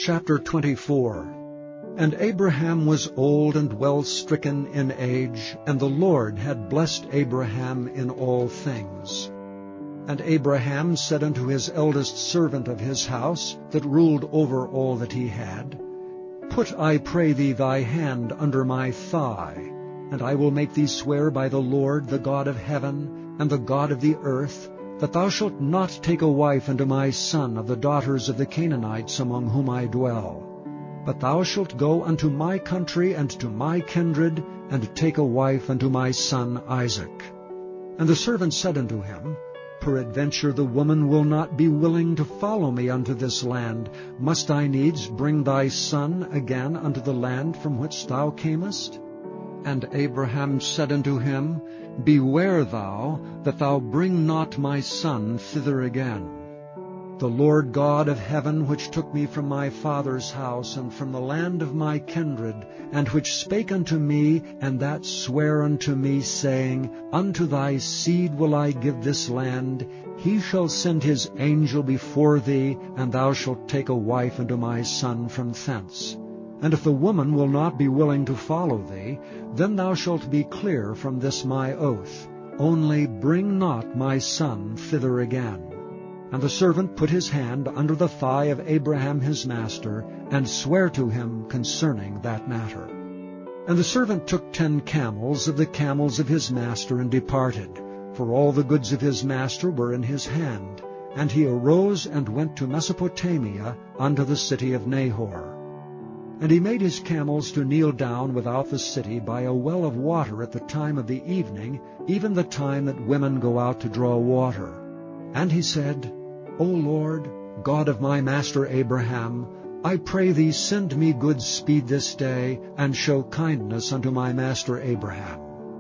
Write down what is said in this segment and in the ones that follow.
Chapter 24. And Abraham was old and well stricken in age, and the Lord had blessed Abraham in all things. And Abraham said unto his eldest servant of his house, that ruled over all that he had, Put, I pray thee, thy hand under my thigh, and I will make thee swear by the Lord, the God of heaven, and the God of the earth, that thou shalt not take a wife unto my son of the daughters of the Canaanites among whom I dwell. But thou shalt go unto my country and to my kindred, and take a wife unto my son Isaac. And the servant said unto him, Peradventure the woman will not be willing to follow me unto this land. Must I needs bring thy son again unto the land from which thou camest? And Abraham said unto him, Beware thou, that thou bring not my son thither again. The Lord God of heaven, which took me from my father's house, and from the land of my kindred, and which spake unto me, and that sware unto me, saying, Unto thy seed will I give this land, he shall send his angel before thee, and thou shalt take a wife unto my son from thence. And if the woman will not be willing to follow thee, then thou shalt be clear from this my oath. Only bring not my son thither again. And the servant put his hand under the thigh of Abraham his master, and sware to him concerning that matter. And the servant took 10 camels of the camels of his master, and departed, for all the goods of his master were in his hand. And he arose and went to Mesopotamia, unto the city of Nahor. And he made his camels to kneel down without the city by a well of water at the time of the evening, even the time that women go out to draw water. And he said, O Lord, God of my master Abraham, I pray thee send me good speed this day, and show kindness unto my master Abraham.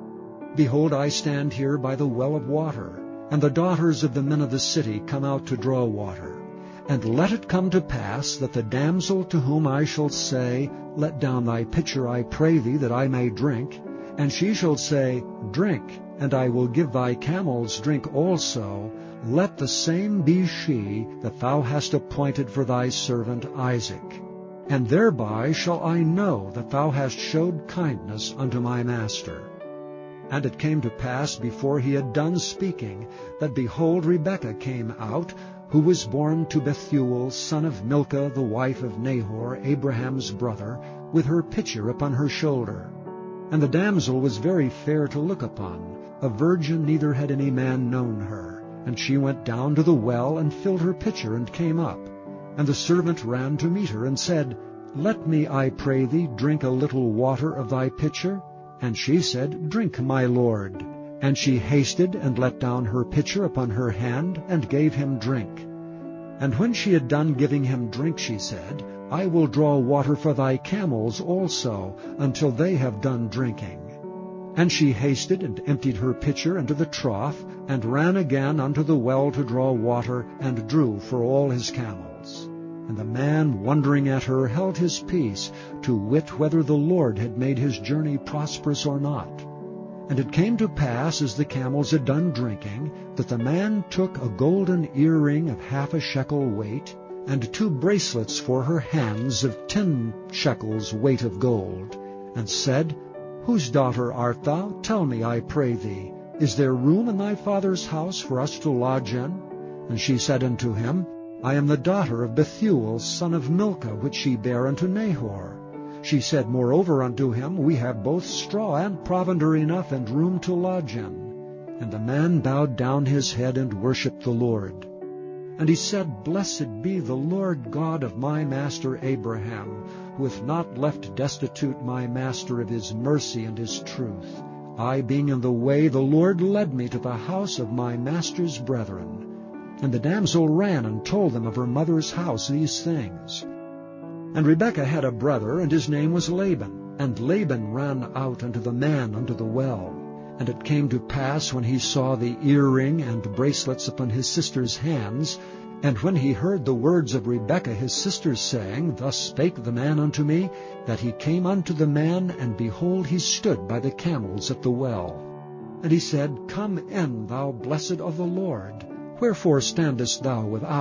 Behold, I stand here by the well of water, and the daughters of the men of the city come out to draw water. And let it come to pass that the damsel to whom I shall say, Let down thy pitcher, I pray thee, that I may drink, and she shall say, Drink, and I will give thy camels drink also, let the same be she that thou hast appointed for thy servant Isaac. And thereby shall I know that thou hast showed kindness unto my master. And it came to pass, before he had done speaking, that behold, Rebekah came out, who was born to Bethuel, son of Milcah, the wife of Nahor, Abraham's brother, with her pitcher upon her shoulder. And the damsel was very fair to look upon, a virgin, neither had any man known her. And she went down to the well, and filled her pitcher, and came up. And the servant ran to meet her, and said, Let me, I pray thee, drink a little water of thy pitcher. And she said, Drink, my lord. And she hasted, and let down her pitcher upon her hand, and gave him drink. And when she had done giving him drink, she said, I will draw water for thy camels also, until they have done drinking. And she hasted, and emptied her pitcher into the trough, and ran again unto the well to draw water, and drew for all his camels. And the man, wondering at her, held his peace, to wit whether the Lord had made his journey prosperous or not. And it came to pass, as the camels had done drinking, that the man took a golden earring of 1/2 shekel weight, and 2 bracelets for her hands of 10 shekels weight of gold, and said, Whose daughter art thou? Tell me, I pray thee. Is there room in thy father's house for us to lodge in? And she said unto him, I am the daughter of Bethuel, son of Milcah, which she bare unto Nahor. She said moreover unto him, We have both straw and provender enough, and room to lodge in. And the man bowed down his head and worshipped the Lord. And he said, Blessed be the Lord God of my master Abraham, who hath not left destitute my master of his mercy and his truth. I being in the way, the Lord led me to the house of my master's brethren. And the damsel ran and told them of her mother's house these things. And Rebekah had a brother, and his name was Laban. And Laban ran out unto the man unto the well. And it came to pass, when he saw the earring and bracelets upon his sister's hands, and when he heard the words of Rebekah his sister, saying, Thus spake the man unto me, that he came unto the man, and behold, he stood by the camels at the well. And he said, Come in, thou blessed of the Lord. Wherefore standest thou without?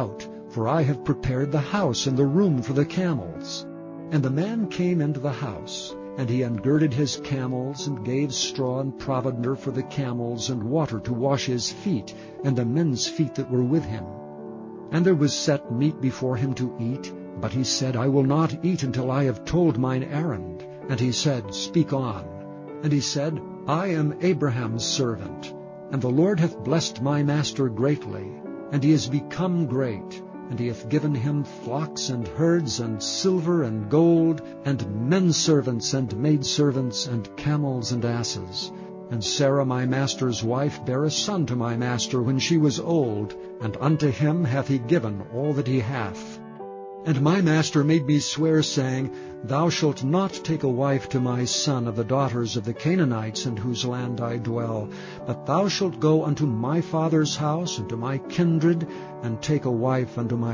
for I have prepared the house and the room for the camels. And the man came into the house, and he ungirded his camels, and gave straw and provender for the camels, and water to wash his feet, and the men's feet that were with him. And there was set meat before him to eat, but he said, I will not eat until I have told mine errand. And he said, Speak on. And he said, I am Abraham's servant, and the Lord hath blessed my master greatly, and he is become great, and he hath given him flocks and herds, and silver and gold, and men servants and maidservants, and camels and asses. And Sarah my master's wife bare a son to my master when she was old, and unto him hath he given all that he hath. And my master made me swear, saying, Thou shalt not take a wife to my son of the daughters of the Canaanites, in whose land I dwell, but thou shalt go unto my father's house, and to my kindred, and take a wife unto my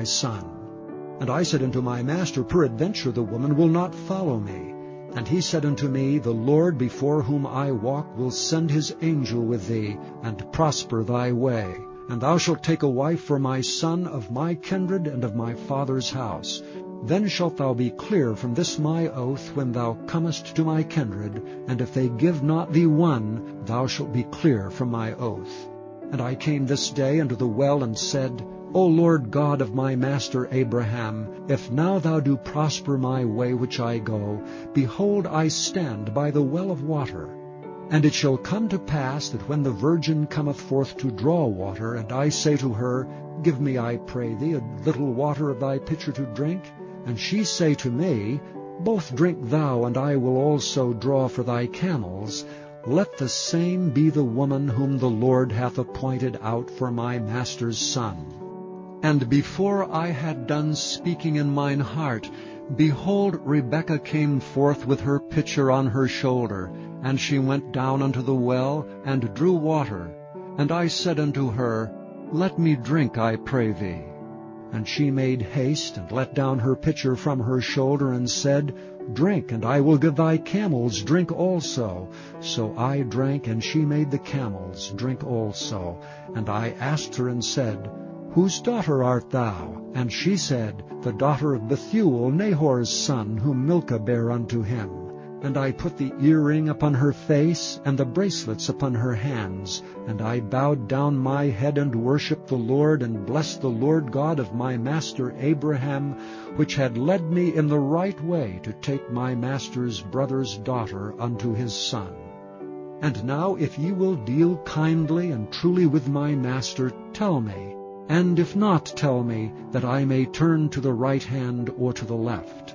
son. And I said unto my master, Peradventure the woman will not follow me. And he said unto me, The Lord before whom I walk will send his angel with thee, and prosper thy way. And thou shalt take a wife for my son of my kindred and of my father's house. Then shalt thou be clear from this my oath when thou comest to my kindred, and if they give not thee one, thou shalt be clear from my oath. And I came this day unto the well, and said, O Lord God of my master Abraham, if now thou do prosper my way which I go, behold, I stand by the well of water. And it shall come to pass that when the virgin cometh forth to draw water, and I say to her, Give me, I pray thee, a little water of thy pitcher to drink, and she say to me, Both drink thou, and I will also draw for thy camels, let the same be the woman whom the Lord hath appointed out for my master's son. And before I had done speaking in mine heart, behold, Rebekah came forth with her pitcher on her shoulder, and she went down unto the well, and drew water. And I said unto her, Let me drink, I pray thee. And she made haste, and let down her pitcher from her shoulder, and said, Drink, and I will give thy camels drink also. So I drank, and she made the camels drink also. And I asked her, and said, Whose daughter art thou? And she said, The daughter of Bethuel, Nahor's son, whom Milcah bare unto him. And I put the earring upon her face, and the bracelets upon her hands. And I bowed down my head, and worshipped the Lord, and blessed the Lord God of my master Abraham, which had led me in the right way to take my master's brother's daughter unto his son. And now if ye will deal kindly and truly with my master, tell me, and if not, tell me, that I may turn to the right hand or to the left.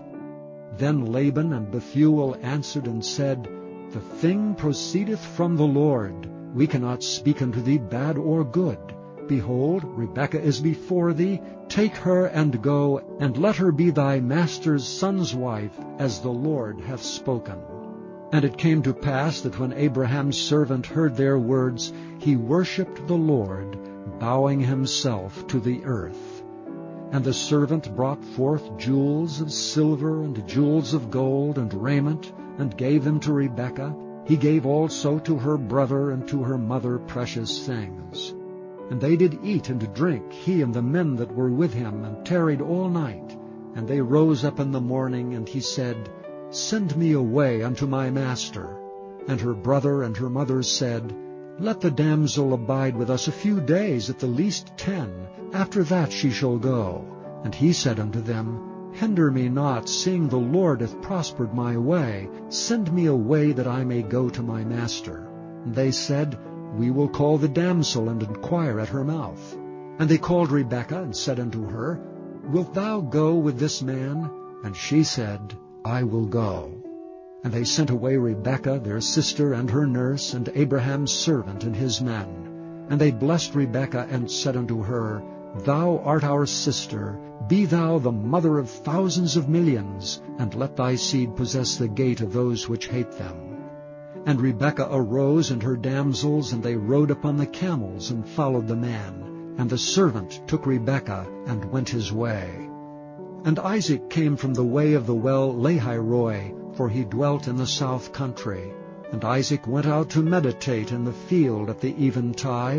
Then Laban and Bethuel answered and said, The thing proceedeth from the Lord. We cannot speak unto thee bad or good. Behold, Rebekah is before thee. Take her and go, and let her be thy master's son's wife, as the Lord hath spoken. And it came to pass that when Abraham's servant heard their words, he worshipped the Lord, bowing himself to the earth. And the servant brought forth jewels of silver and jewels of gold and raiment, and gave them to Rebekah. He gave also to her brother and to her mother precious things. And they did eat and drink, he and the men that were with him, and tarried all night. And they rose up in the morning, and he said, Send me away unto my master. And her brother and her mother said, Let the damsel abide with us a few days, at the least 10. After that she shall go. And he said unto them, Hinder me not, seeing the Lord hath prospered my way. Send me away, that I may go to my master. And they said, We will call the damsel, and inquire at her mouth. And they called Rebekah, and said unto her, Wilt thou go with this man? And she said, I will go. And they sent away Rebekah, their sister, and her nurse, and Abraham's servant and his men. And they blessed Rebekah, and said unto her, Thou art our sister, be thou the mother of thousands of millions, and let thy seed possess the gate of those which hate them. And Rebekah arose, and her damsels, and they rode upon the camels, and followed the man. And the servant took Rebekah, and went his way. And Isaac came from the way of the well Lahairoi, for he dwelt in the south country. And Isaac went out to meditate in the field at the eventide,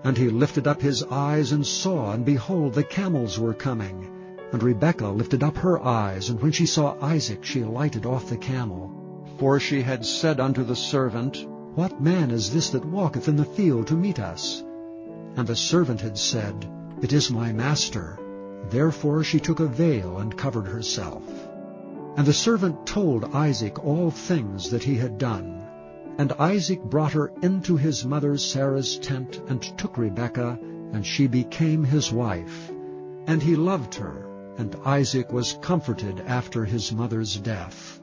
And he lifted up his eyes and saw, and behold, the camels were coming. And Rebekah lifted up her eyes, and when she saw Isaac, she lighted off the camel. For she had said unto the servant, What man is this that walketh in the field to meet us? And the servant had said, It is my master. Therefore she took a veil and covered herself. And the servant told Isaac all things that he had done. And Isaac brought her into his mother Sarah's tent, and took Rebekah, and she became his wife. And he loved her, and Isaac was comforted after his mother's death.